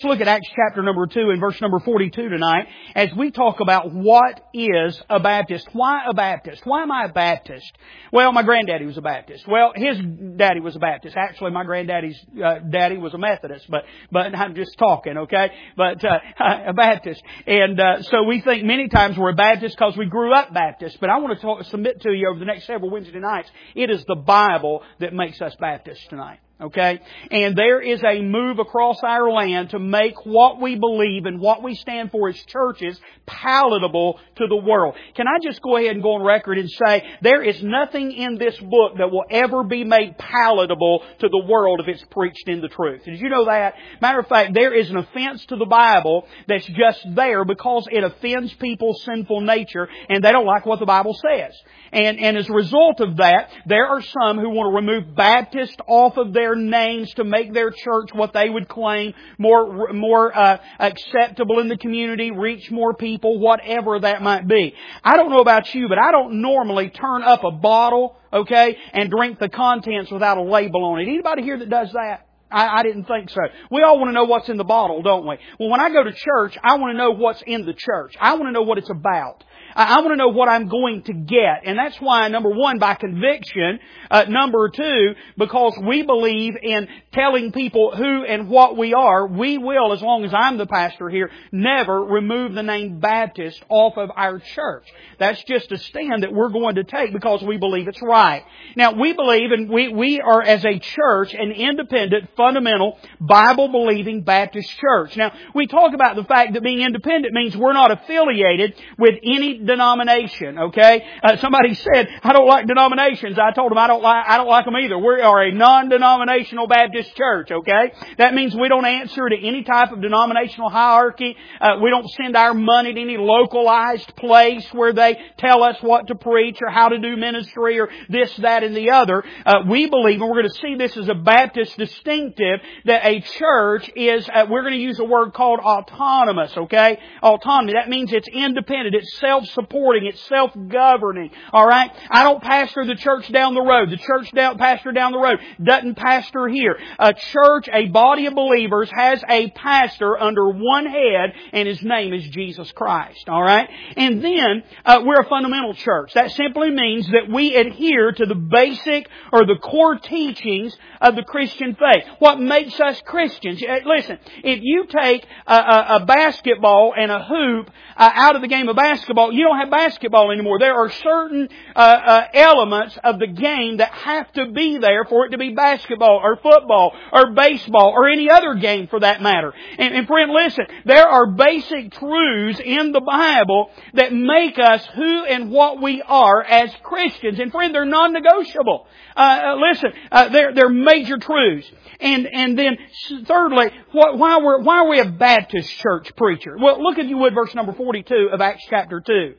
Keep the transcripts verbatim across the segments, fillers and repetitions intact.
Let's look at Acts chapter number two and verse number forty-two tonight as we talk about what is a Baptist. Why a Baptist? Why am I a Baptist? Well, my granddaddy was a Baptist. Well, his daddy was a Baptist. Actually, my granddaddy's uh, daddy was a Methodist, but but I'm just talking, okay? But uh, a Baptist. And uh, so we think many times we're a Baptist because we grew up Baptist. But I want to talk, submit to you over the next several Wednesday nights, it is the Bible that makes us Baptists tonight. Okay? And there is a move across our land to make what we believe and what we stand for as churches palatable to the world. Can I just go ahead and go on record and say there is nothing in this book that will ever be made palatable to the world if it's preached in the truth. Did you know that? Matter of fact, there is an offense to the Bible that's just there because it offends people's sinful nature and they don't like what the Bible says. And, and as a result of that, there are some who want to remove Baptist off of their names to make their church what they would claim more more uh, acceptable in the community, reach more people, whatever that might be. I don't know about you, but I don't normally turn up a bottle, okay, and drink the contents without a label on it. Anybody here that does that? I, I didn't think so. We all want to know what's in the bottle, don't we? Well, when I go to church, I want to know what's in the church. I want to know what it's about. I want to know what I'm going to get. And that's why, number one, by conviction. Uh, number two, because we believe in telling people who and what we are. We will, as long as I'm the pastor here, never remove the name Baptist off of our church. That's just a stand that we're going to take because we believe it's right. Now, we believe, and we, we are as a church, an independent, fundamental, Bible-believing Baptist church. Now, we talk about the fact that being independent means we're not affiliated with any denomination, okay? Uh, somebody said, I don't like denominations. I told them I don't like, I don't like them either. We are a non-denominational Baptist church, okay? That means we don't answer to any type of denominational hierarchy. Uh, we don't send our money to any localized place where they tell us what to preach or how to do ministry or this, that, and the other. Uh, we believe, and we're going to see this as a Baptist distinctive, that a church is, uh, we're going to use a word called autonomous, okay? Autonomy. That means it's independent. It's self-supporting. It's self-governing. All right? I don't pastor the church down the road. The church down, pastor down the road doesn't pastor here. A church, a body of believers, has a pastor under one head, and his name is Jesus Christ. All right? And then, uh, we're a fundamental church. That simply means that we adhere to the basic or the core teachings of the Christian faith. What makes us Christians? Listen, if you take a, a, a basketball and a hoop uh, out of the game of basketball, you don't have basketball anymore. There are certain uh, uh, elements of the game that have to be there for it to be basketball or football or baseball or any other game for that matter. And, and friend, listen, there are basic truths in the Bible that make us who and what we are as Christians. And friend, they're non-negotiable. Uh, listen, uh, they're, they're major truths. And, and then thirdly, what, why we're, why are we a Baptist church preacher? Well, look if you would verse number forty-two of Acts chapter two.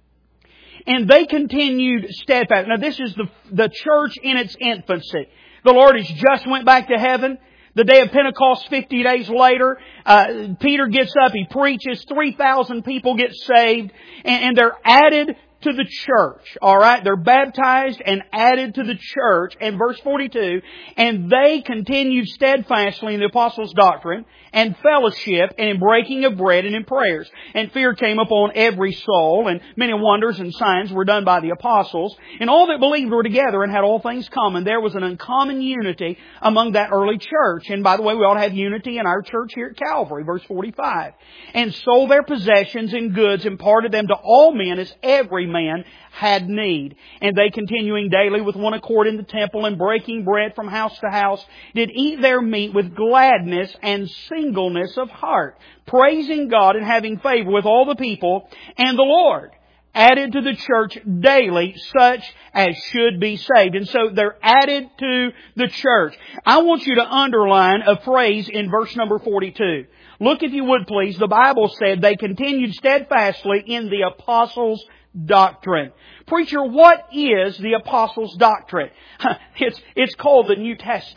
And they continued steadfast. Now this is the, the church in its infancy. The Lord has just went back to heaven. The day of Pentecost, fifty days later, uh, Peter gets up, he preaches, three thousand people get saved, and, and they're added to the church. Alright? They're baptized and added to the church. And verse forty-two, and they continued steadfastly in the apostles' doctrine and fellowship and in breaking of bread and in prayers. And fear came upon every soul, and many wonders and signs were done by the apostles. And all that believed were together and had all things common. There was an uncommon unity among that early church. And by the way, we ought to have unity in our church here at Calvary, verse forty-five. And sold their possessions and goods, imparted them to all men as every man had need. And they, continuing daily with one accord in the temple and breaking bread from house to house, did eat their meat with gladness and singleness of heart, praising God and having favor with all the people. And the Lord added to the church daily such as should be saved. And so they're added to the church. I want you to underline a phrase in verse number forty-two. Look, if you would please. The Bible said they continued steadfastly in the apostles' doctrine. Preacher, what is the apostles' doctrine? It's, it's called the New Testament.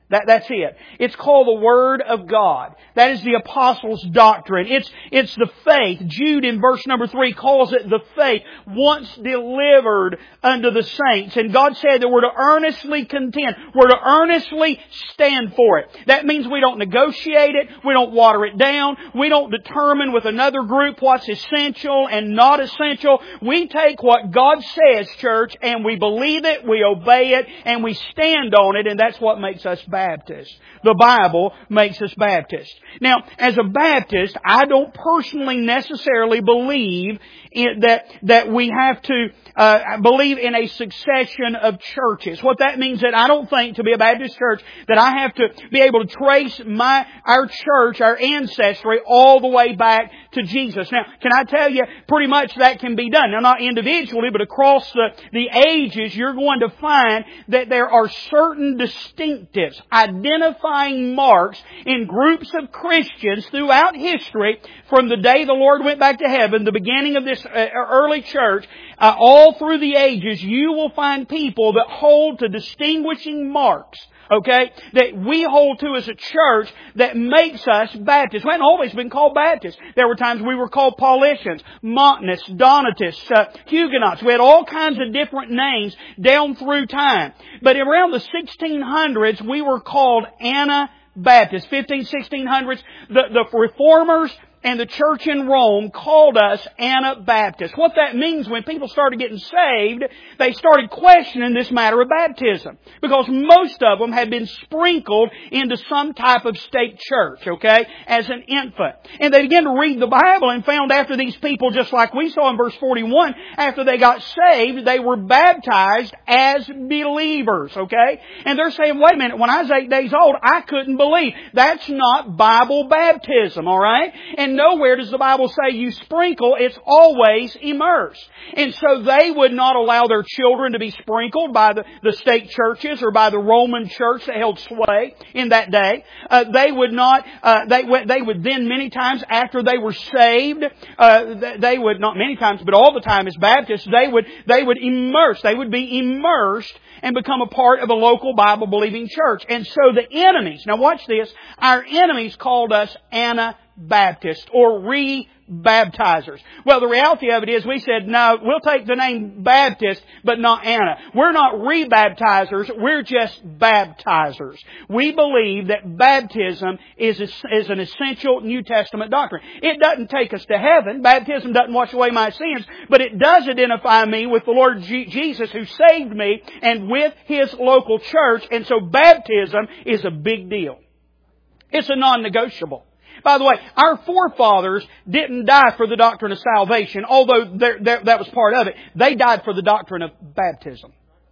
That, that's it. It's called the Word of God. That is the Apostles' doctrine. It's, it's the faith. Jude in verse number three calls it the faith once delivered unto the saints. And God said that we're to earnestly contend. We're to earnestly stand for it. That means we don't negotiate it. We don't water it down. We don't determine with another group what's essential and not essential. We take what God says, church, and we believe it, we obey it, and we stand on it, and that's what makes us Baptists. The Bible makes us Baptists. Now, as a Baptist, I don't personally necessarily believe in that, that we have to uh, believe in a succession of churches. What that means that I don't think to be a Baptist church that I have to be able to trace my our church, our ancestry, all the way back to Jesus. Now, can I tell you, pretty much that can be done. Now, not individually, but across the, the ages, you're going to find that there are certain distinctives, identifying marks in groups of Christians throughout history from the day the Lord went back to heaven, the beginning of this early church, uh, all through the ages, you will find people that hold to distinguishing marks. Okay? That we hold to as a church that makes us Baptists. We haven't always been called Baptists. There were times we were called Paulicians, Montanists, Donatists, uh, Huguenots. We had all kinds of different names down through time. But around the sixteen hundreds, we were called Anabaptists. fifteen, sixteen hundreds, the, the Reformers and the church in Rome called us Anabaptists. What that means, when people started getting saved, they started questioning this matter of baptism. Because most of them had been sprinkled into some type of state church, okay, as an infant. And they began to read the Bible and found after these people, just like we saw in verse forty-one, after they got saved, they were baptized as believers, okay? And they're saying, wait a minute, when I was eight days old, I couldn't believe. That's not Bible baptism, alright? And nowhere does the Bible say you sprinkle, it's always immerse. And so they would not allow their children to be sprinkled by the, the state churches or by the Roman church that held sway in that day. Uh, they would not, uh, they, they would then many times after they were saved, uh, they would, not many times, but all the time as Baptists, they would, they would immerse, they would be immersed and become a part of a local Bible-believing church. And so the enemies, now watch this, our enemies called us Anabaptists or re-baptizers. Well, the reality of it is we said, no, we'll take the name Baptist, but not Anna. We're not re-baptizers, we're just baptizers. We believe that baptism is, a, is an essential New Testament doctrine. It doesn't take us to heaven. Baptism doesn't wash away my sins, but it does identify me with the Lord G- Jesus who saved me and with His local church, and so baptism is a big deal. It's a non-negotiable. By the way, our forefathers didn't die for the doctrine of salvation, although they're, they're, that was part of it. They died for the doctrine of baptism.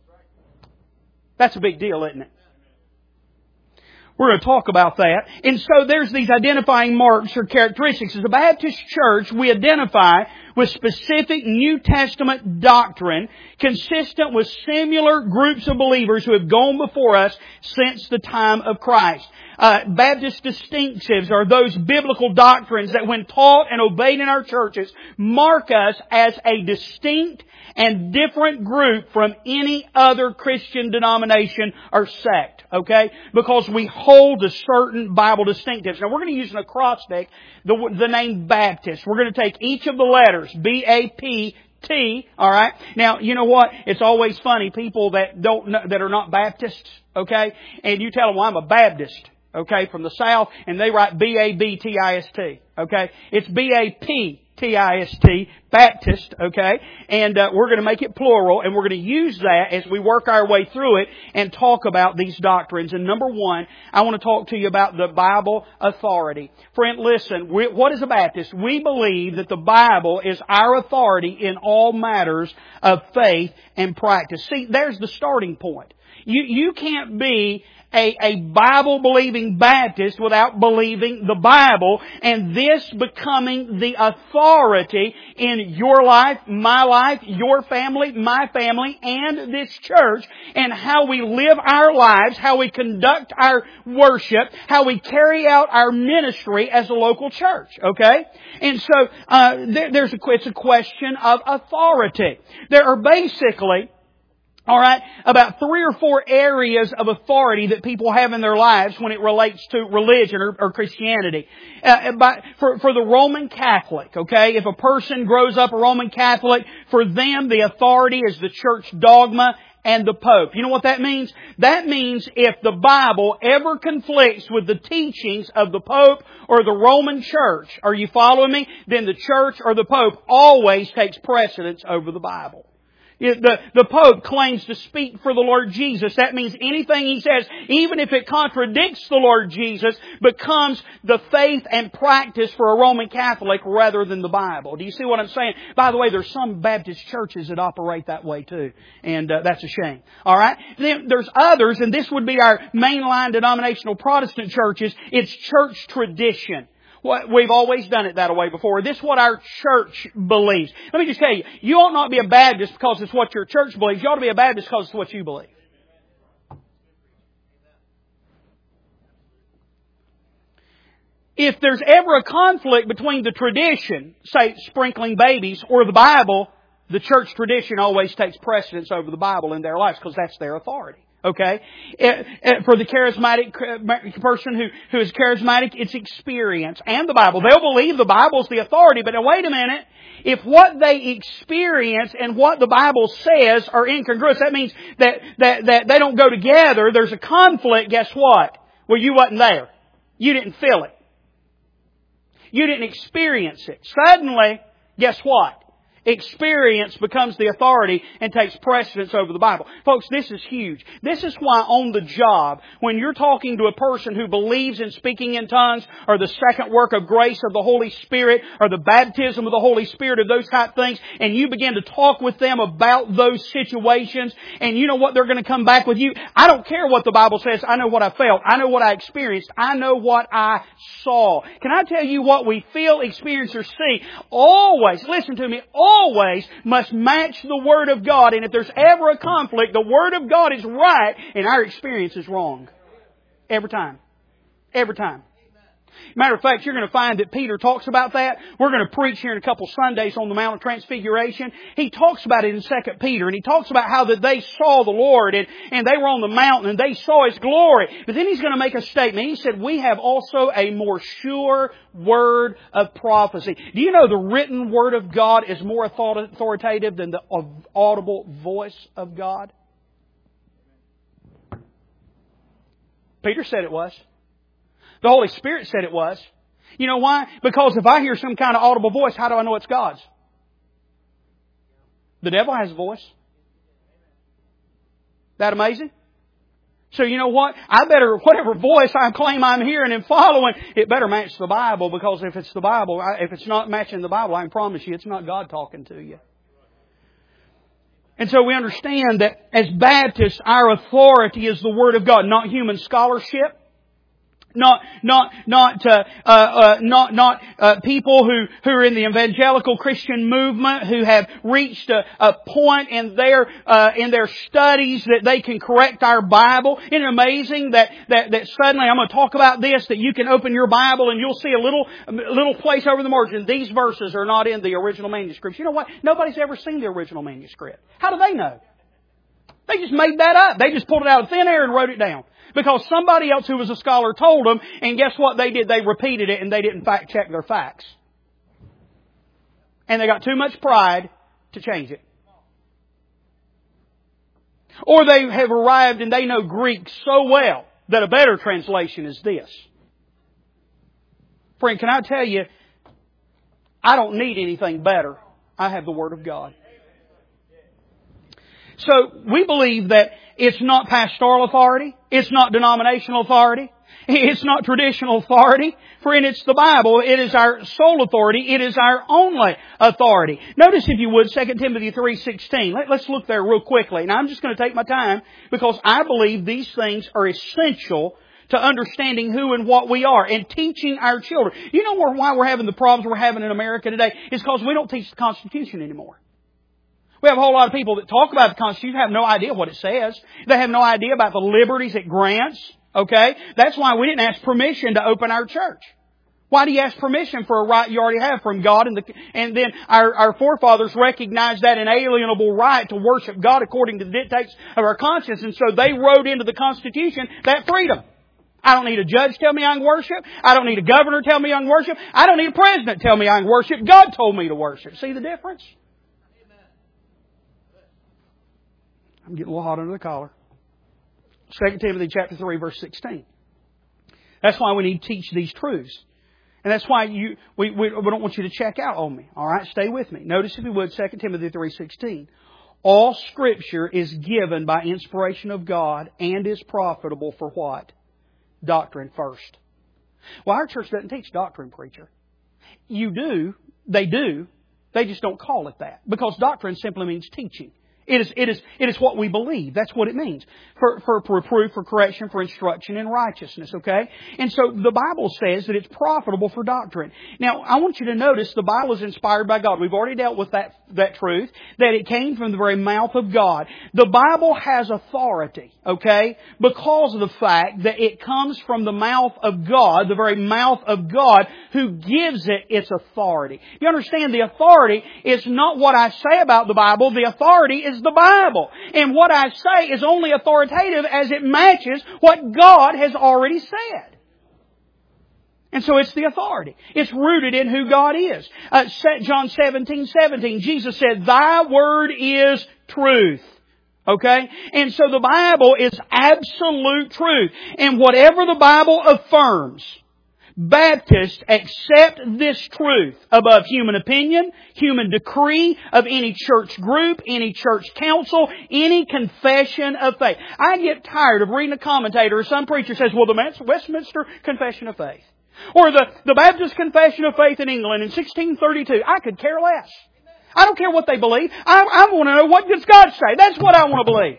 That's a big deal, isn't it? We're going to talk about that. And so there's these identifying marks or characteristics. As a Baptist church, we identify with specific New Testament doctrine consistent with similar groups of believers who have gone before us since the time of Christ. Uh, Baptist distinctives are those biblical doctrines that when taught and obeyed in our churches mark us as a distinct and different group from any other Christian denomination or sect, okay? Because we hold to certain Bible distinctives. Now we're going to use an acrostic, the, the name Baptist. We're going to take each of the letters, B A P T, alright? Now, you know what? It's always funny, people that don't know, that are not Baptists, okay? And you tell them, well, I'm a Baptist, okay, from the South, and they write B A B T I S T, okay? It's B A P T I S T, Baptist, okay? And uh, we're going to make it plural, and we're going to use that as we work our way through it and talk about these doctrines. And number one, I want to talk to you about the Bible authority. Friend, listen, we, what is a Baptist? We believe that the Bible is our authority in all matters of faith and practice. See, there's the starting point. You, you can't be A, a Bible-believing Baptist without believing the Bible, and this becoming the authority in your life, my life, your family, my family, and this church, and how we live our lives, how we conduct our worship, how we carry out our ministry as a local church, okay? And so, uh, there, there's a, it's a question of authority. There are basically all right, about three or four areas of authority that people have in their lives when it relates to religion or, or Christianity. Uh, by, for, for the Roman Catholic, okay, if a person grows up a Roman Catholic, for them the authority is the church dogma and the Pope. You know what that means? That means if the Bible ever conflicts with the teachings of the Pope or the Roman Church, are you following me? Then the Church or the Pope always takes precedence over the Bible. The, the Pope claims to speak for the Lord Jesus. That means anything he says, even if it contradicts the Lord Jesus, becomes the faith and practice for a Roman Catholic rather than the Bible. Do you see what I'm saying? By the way, there's some Baptist churches that operate that way too. And uh, that's a shame. Alright? Then there's others, and this would be our mainline denominational Protestant churches. It's church tradition. We've always done it that way before. This is what our church believes. Let me just tell you, you ought not be a Baptist because it's what your church believes. You ought to be a Baptist because it's what you believe. If there's ever a conflict between the tradition, say sprinkling babies, or the Bible, the church tradition always takes precedence over the Bible in their lives because that's their authority. Okay? For the charismatic person who, who is charismatic, it's experience and the Bible. They'll believe the Bible's the authority, but now wait a minute. If what they experience and what the Bible says are incongruous, that means that, that, that they don't go together, there's a conflict, guess what? Well, you wasn't there. You didn't feel it. You didn't experience it. Suddenly, guess what? Experience becomes the authority and takes precedence over the Bible. Folks, this is huge. This is why on the job, when you're talking to a person who believes in speaking in tongues or the second work of grace of the Holy Spirit or the baptism of the Holy Spirit or those type things, and you begin to talk with them about those situations, and you know what they're going to come back with you? I don't care what the Bible says. I know what I felt. I know what I experienced. I know what I saw. Can I tell you what we feel, experience, or see? Always, listen to me, always always must match the Word of God. And if there's ever a conflict, the Word of God is right and our experience is wrong. Every time. Every time. Matter of fact, you're going to find that Peter talks about that. We're going to preach here in a couple Sundays on the Mount of Transfiguration. He talks about it in Second Peter, and he talks about how that they saw the Lord, and, and they were on the mountain, and they saw His glory. But then he's going to make a statement. He said, we have also a more sure word of prophecy. Do you know the written Word of God is more authoritative than the audible voice of God? Peter said it was. The Holy Spirit said it was. You know why? Because if I hear some kind of audible voice, how do I know it's God's? The devil has a voice. That amazing? So you know what? I better, whatever voice I claim I'm hearing and following, it better match the Bible, because if it's the Bible, if it's not matching the Bible, I can promise you it's not God talking to you. And so we understand that as Baptists, our authority is the Word of God, not human scholarship. Not, not, not, uh, uh, uh, not, not uh, people who who are in the evangelical Christian movement who have reached a, a point in their uh, in their studies that they can correct our Bible. Isn't it amazing that that that suddenly I'm going to talk about this, that you can open your Bible and you'll see a little a little place over the margin. These verses are not in the original manuscripts. You know what? Nobody's ever seen the original manuscript. How do they know? They just made that up. They just pulled it out of thin air and wrote it down. Because somebody else who was a scholar told them, and guess what they did? They repeated it and they didn't fact check their facts. And they got too much pride to change it. Or they have arrived and they know Greek so well that a better translation is this. Friend, can I tell you, I don't need anything better. I have the Word of God. So we believe that it's not pastoral authority. It's not denominational authority. It's not traditional authority. Friend, it's the Bible. It is our sole authority. It is our only authority. Notice, if you would, Second Timothy three sixteen. Let, let's look there real quickly. Now, I'm just going to take my time because I believe these things are essential to understanding who and what we are and teaching our children. You know why we're having the problems we're having in America today? It's because we don't teach the Constitution anymore. We have a whole lot of people that talk about the Constitution, have no idea what it says. They have no idea about the liberties it grants. Okay? That's why we didn't ask permission to open our church. Why do you ask permission for a right you already have from God? And, the, and then our, our forefathers recognized that inalienable right to worship God according to the dictates of our conscience. And so they wrote into the Constitution that freedom. I don't need a judge tell me I can worship. I don't need a governor tell me I can worship. I don't need a president tell me I can worship. God told me to worship. See the difference? I'm getting a little hot under the collar. Second Timothy chapter three, verse sixteen. That's why we need to teach these truths. And that's why you we, we, we don't want you to check out on me. All right? Stay with me. Notice, if you would, Second Timothy three sixteen. All Scripture is given by inspiration of God and is profitable for what? Doctrine first. Well, our church doesn't teach doctrine, preacher. You do. They do. They just don't call it that. Because doctrine simply means teaching. It is, it is, it is what we believe. That's what it means. For, for, for reproof, for correction, for instruction in righteousness, okay? And so the Bible says that it's profitable for doctrine. Now, I want you to notice the Bible is inspired by God. We've already dealt with that, that truth, that it came from the very mouth of God. The Bible has authority, okay? Because of the fact that it comes from the mouth of God, the very mouth of God, who gives it its authority. You understand, the authority is not what I say about the Bible. The authority is the Bible. And what I say is only authoritative as it matches what God has already said. And so it's the authority. It's rooted in who God is. Uh, John seventeen seventeen, Jesus said, Thy word is truth. Okay? And so the Bible is absolute truth. And whatever the Bible affirms, Baptists accept this truth above human opinion, human decree of any church group, any church council, any confession of faith. I get tired of reading a commentator or some preacher says, well, the Westminster Confession of Faith. Or the, the Baptist Confession of Faith in England in sixteen thirty-two. I could care less. I don't care what they believe. I, I want to know, what does God say? That's what I want to believe.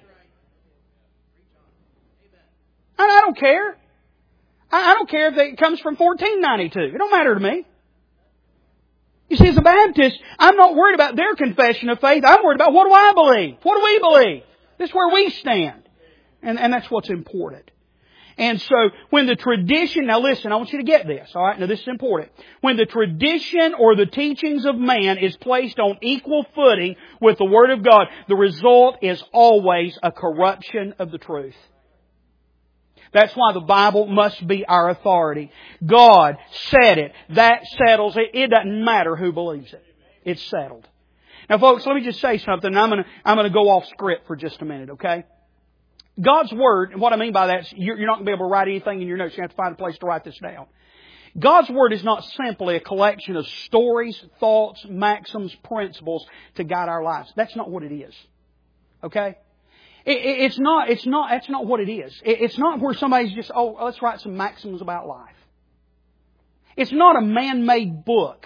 And I don't care. I don't care if it comes from fourteen ninety-two. It don't matter to me. You see, as a Baptist, I'm not worried about their confession of faith. I'm worried about, what do I believe? What do we believe? This is where we stand. And, and that's what's important. And so, when the tradition, now listen, I want you to get this, alright? Now this is important. When the tradition or the teachings of man is placed on equal footing with the Word of God, the result is always a corruption of the truth. That's why the Bible must be our authority. God said it. That settles it. It doesn't matter who believes it. It's settled. Now folks, let me just say something. I'm going to, I'm going to go off script for just a minute, okay? God's Word, and what I mean by that is you're not going to be able to write anything in your notes. You have to find a place to write this down. God's Word is not simply a collection of stories, thoughts, maxims, principles to guide our lives. That's not what it is. Okay? It's not, it's not, that's not what it is. It's not where somebody's just, oh, let's write some maxims about life. It's not a man-made book.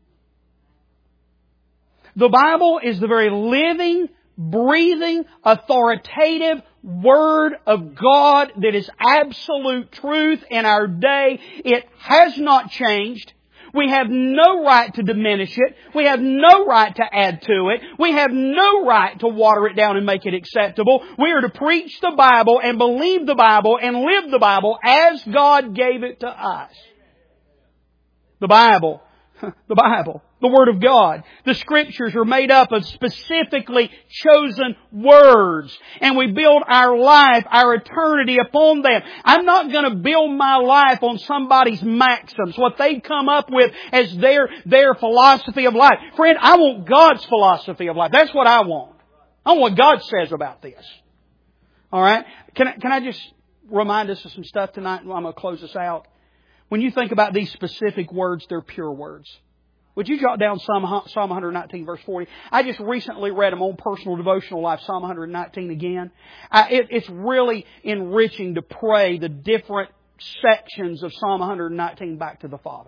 The Bible is the very living, breathing, authoritative Word of God that is absolute truth in our day. It has not changed. We have no right to diminish it. We have no right to add to it. We have no right to water it down and make it acceptable. We are to preach the Bible and believe the Bible and live the Bible as God gave it to us. The Bible, the Bible, the Word of God. The Scriptures are made up of specifically chosen words. And we build our life, our eternity upon them. I'm not going to build my life on somebody's maxims, what they've come up with as their, their philosophy of life. Friend, I want God's philosophy of life. That's what I want. I want what God says about this. Alright? Can I, can I just remind us of some stuff tonight? I'm going to close this out. When you think about these specific words, they're pure words. Would you jot down Psalm, Psalm one nineteen, verse forty? I just recently read in my own personal devotional life, Psalm one nineteen again. I, it, it's really enriching to pray the different sections of Psalm one nineteen back to the Father.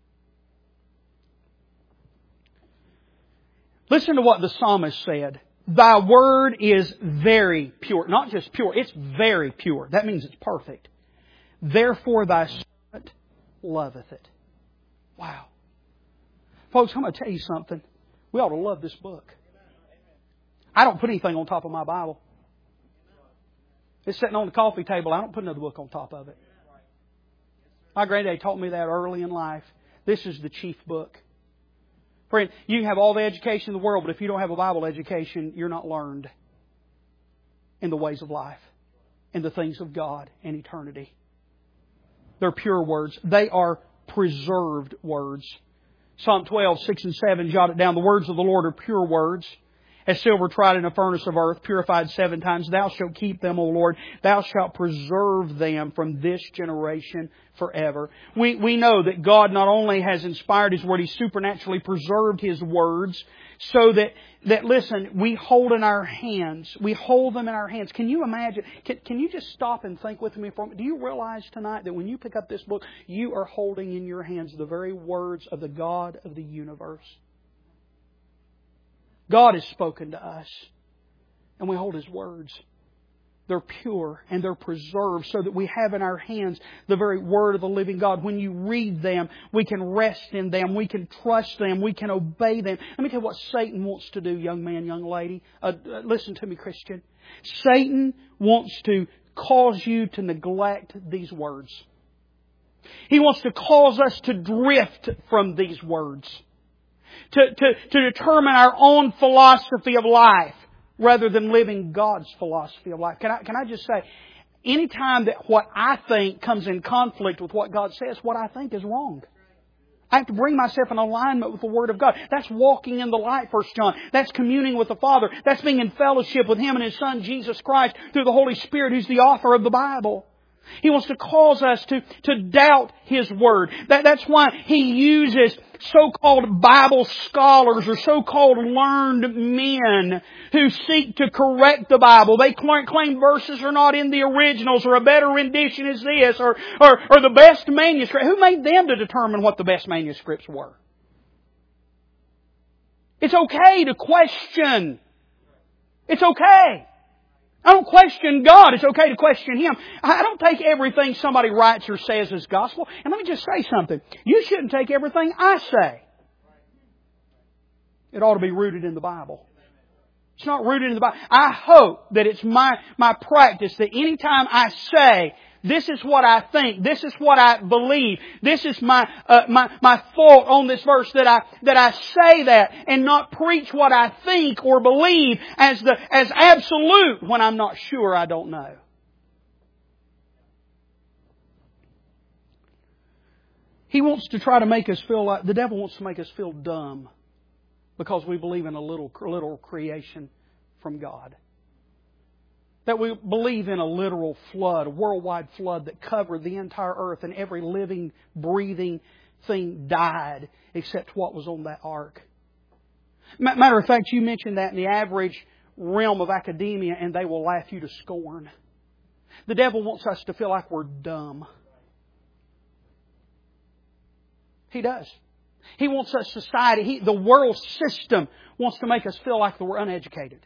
Listen to what the psalmist said. Thy word is very pure. Not just pure, it's very pure. That means it's perfect. Therefore thy servant loveth it. Wow. Folks, I'm going to tell you something. We ought to love this book. I don't put anything on top of my Bible. It's sitting on the coffee table. I don't put another book on top of it. My granddad taught me that early in life. This is the chief book. Friend, you can have all the education in the world, but if you don't have a Bible education, you're not learned in the ways of life, in the things of God and eternity. They're pure words. They are preserved words. Psalm twelve, six and seven, jot it down. The words of the Lord are pure words, as silver tried in a furnace of earth, purified seven times. Thou shalt keep them, O Lord. Thou shalt preserve them from this generation forever. We, we know that God not only has inspired His Word, He supernaturally preserved His words so that, that listen, we hold in our hands. We hold them in our hands. Can you imagine? Can, can you just stop and think with me for a moment? Do you realize tonight that when you pick up this book, you are holding in your hands the very words of the God of the universe? God has spoken to us, and we hold His words. They're pure and they're preserved so that we have in our hands the very Word of the living God. When you read them, we can rest in them. We can trust them. We can obey them. Let me tell you what Satan wants to do, young man, young lady. Uh, listen to me, Christian. Satan wants to cause you to neglect these words. He wants to cause us to drift from these words. To, to, to determine our own philosophy of life rather than living God's philosophy of life. Can I, can I just say, anytime that what I think comes in conflict with what God says, what I think is wrong. I have to bring myself in alignment with the Word of God. That's walking in the light, First John. That's communing with the Father. That's being in fellowship with Him and His Son, Jesus Christ, through the Holy Spirit, who's the author of the Bible. He wants to cause us to, to doubt His Word. That, that's why He uses so-called Bible scholars or so-called learned men who seek to correct the Bible. They claim verses are not in the originals, or a better rendition is this, or, or, or the best manuscript. Who made them to determine what the best manuscripts were? It's okay to question. It's okay. I don't question God. It's okay to question Him. I don't take everything somebody writes or says as gospel. And let me just say something. You shouldn't take everything I say. It ought to be rooted in the Bible. It's not rooted in the Bible. I hope that it's my, my practice that anytime I say, this is what I think, this is what I believe, this is my, uh, my, my thought on this verse, that I, that I say that and not preach what I think or believe as the, as absolute when I'm not sure, I don't know. He wants to try to make us feel like, the devil wants to make us feel dumb because we believe in a little, little creation from God. That we believe in a literal flood, a worldwide flood that covered the entire earth, and every living, breathing thing died except what was on that ark. Matter of fact, you mentioned that in the average realm of academia, and they will laugh you to scorn. The devil wants us to feel like we're dumb. He does. He wants us, society, he, the world system wants to make us feel like we're uneducated.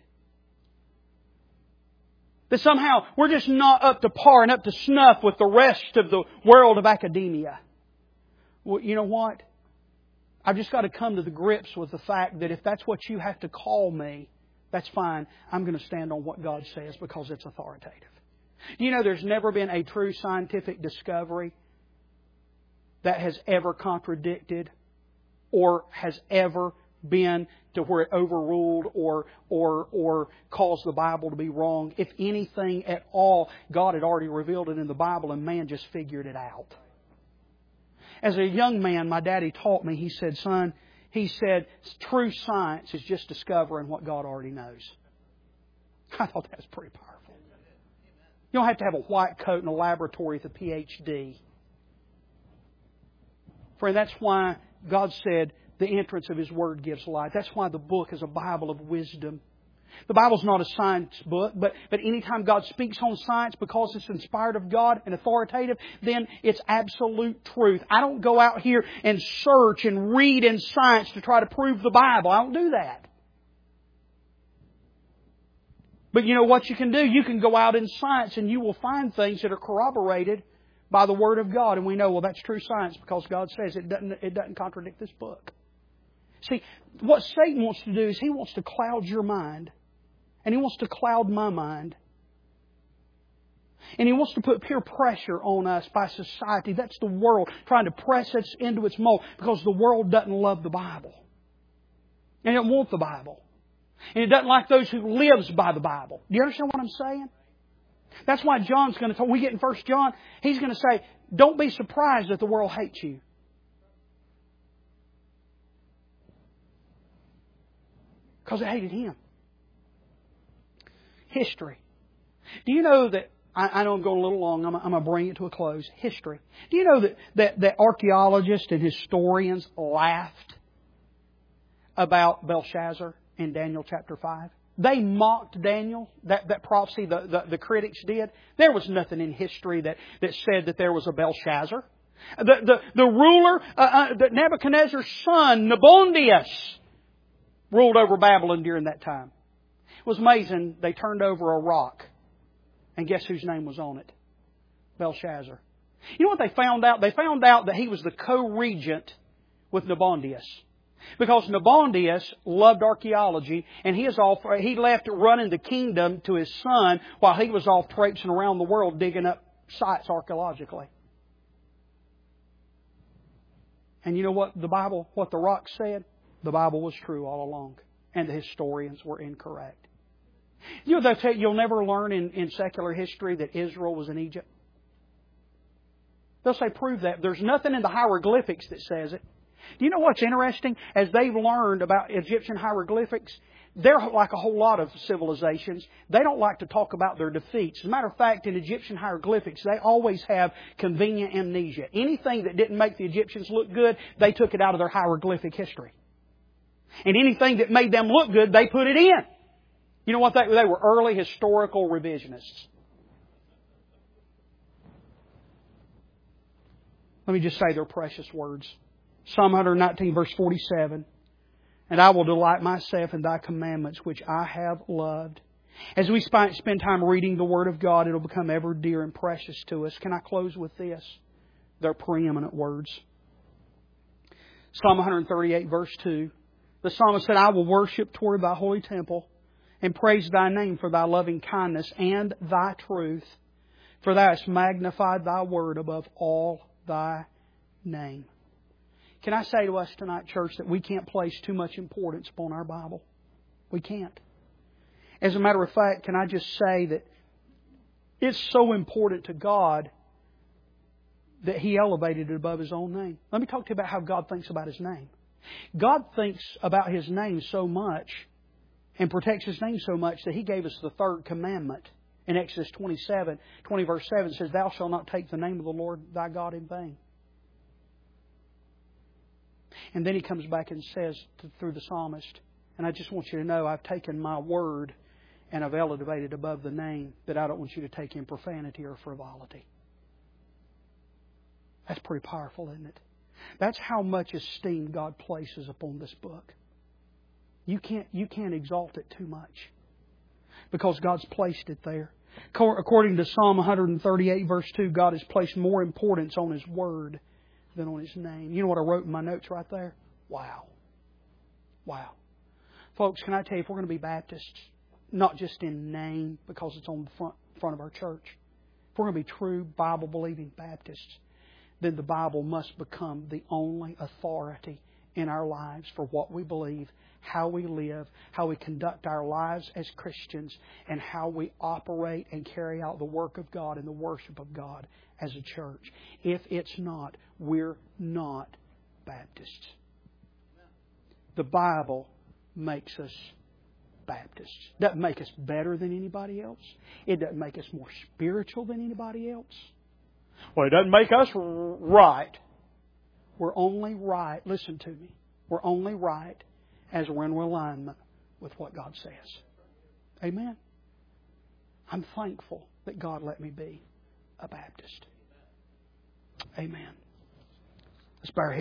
That somehow we're just not up to par and up to snuff with the rest of the world of academia. Well, you know what? I've just got to come to the grips with the fact that if that's what you have to call me, that's fine. I'm going to stand on what God says because it's authoritative. You know, there's never been a true scientific discovery that has ever contradicted or has ever been to where it overruled or or or caused the Bible to be wrong. If anything at all, God had already revealed it in the Bible and man just figured it out. As a young man, my daddy taught me, he said, son, he said, true science is just discovering what God already knows. I thought that was pretty powerful. You don't have to have a white coat in a laboratory with a P H D. Friend, that's why God said, the entrance of His Word gives light. That's why the book is a Bible of wisdom. The Bible's not a science book, but, but anytime God speaks on science because it's inspired of God and authoritative, then it's absolute truth. I don't go out here and search and read in science to try to prove the Bible. I don't do that. But you know what you can do? You can go out in science and you will find things that are corroborated by the Word of God. And we know, well, that's true science because God says it doesn't, it doesn't contradict this book. See, what Satan wants to do is he wants to cloud your mind. And he wants to cloud my mind. And He wants to put peer pressure on us by society. That's the world trying to press us into its mold because the world doesn't love the Bible. And it doesn't want the Bible. And it doesn't like those who lives by the Bible. Do you understand what I'm saying? That's why John's going to talk. We get in First John, he's going to say, don't be surprised that the world hates you. Because it hated Him. History. Do you know that, I, I know I'm going a little long, I'm, I'm going to bring it to a close. History. Do you know that, that, that archaeologists and historians laughed about Belshazzar in Daniel chapter five? They mocked Daniel, that, that prophecy the, the, the critics did. There was nothing in history that, that said that there was a Belshazzar. The, the, the ruler, uh, uh, the Nebuchadnezzar's son, Nabonidus, ruled over Babylon during that time. It was amazing. They turned over a rock. And guess whose name was on it? Belshazzar. You know what they found out? They found out that he was the co-regent with Nabonidus. Because Nabonidus loved archaeology, and he, is off, he left running the kingdom to his son while he was off traipsing around the world digging up sites archaeologically. And you know what the Bible, what the rock said? The Bible was true all along, and the historians were incorrect. You know, they'll tell you, you'll never learn in, in secular history that Israel was in Egypt. They'll say, prove that. There's nothing in the hieroglyphics that says it. Do you know what's interesting? As they've learned about Egyptian hieroglyphics, they're like a whole lot of civilizations. They don't like to talk about their defeats. As a matter of fact, in Egyptian hieroglyphics, they always have convenient amnesia. Anything that didn't make the Egyptians look good, they took it out of their hieroglyphic history. And anything that made them look good, they put it in. You know what? They, they were early historical revisionists. Let me just say their precious words. Psalm one nineteen, verse forty-seven. And I will delight myself in Thy commandments, which I have loved. As we spend time reading the Word of God, it'll become ever dear and precious to us. Can I close with this? They're preeminent words. Psalm one thirty-eight, verse two. The psalmist said, I will worship toward Thy holy temple and praise Thy name for Thy loving kindness and Thy truth. For Thou hast magnified Thy word above all Thy name. Can I say to us tonight, church, that we can't place too much importance upon our Bible? We can't. As a matter of fact, can I just say that it's so important to God that He elevated it above His own name. Let me talk to you about how God thinks about His name. God thinks about His name so much and protects His name so much that He gave us the third commandment. In Exodus twenty-seven, twenty verse seven, it says, Thou shalt not take the name of the Lord thy God in vain. And then He comes back and says to, through the psalmist, and I just want you to know, I've taken my word and I've elevated above the name, that I don't want you to take in profanity or frivolity. That's pretty powerful, isn't it? That's how much esteem God places upon this book. You can't, you can't exalt it too much, because God's placed it there. According to Psalm one thirty-eight, verse two, God has placed more importance on His Word than on His name. You know what I wrote in my notes right there? Wow. Wow. Folks, can I tell you, if we're going to be Baptists, not just in name, because it's on the front, front of our church, if we're going to be true Bible-believing Baptists, then the Bible must become the only authority in our lives for what we believe, how we live, how we conduct our lives as Christians, and how we operate and carry out the work of God and the worship of God as a church. If it's not, we're not Baptists. The Bible makes us Baptists. It doesn't make us better than anybody else. It doesn't make us more spiritual than anybody else. Well, it doesn't make us right. We're only right, listen to me, we're only right as we're in alignment with what God says. Amen? I'm thankful that God let me be a Baptist. Amen. Let's bow our heads.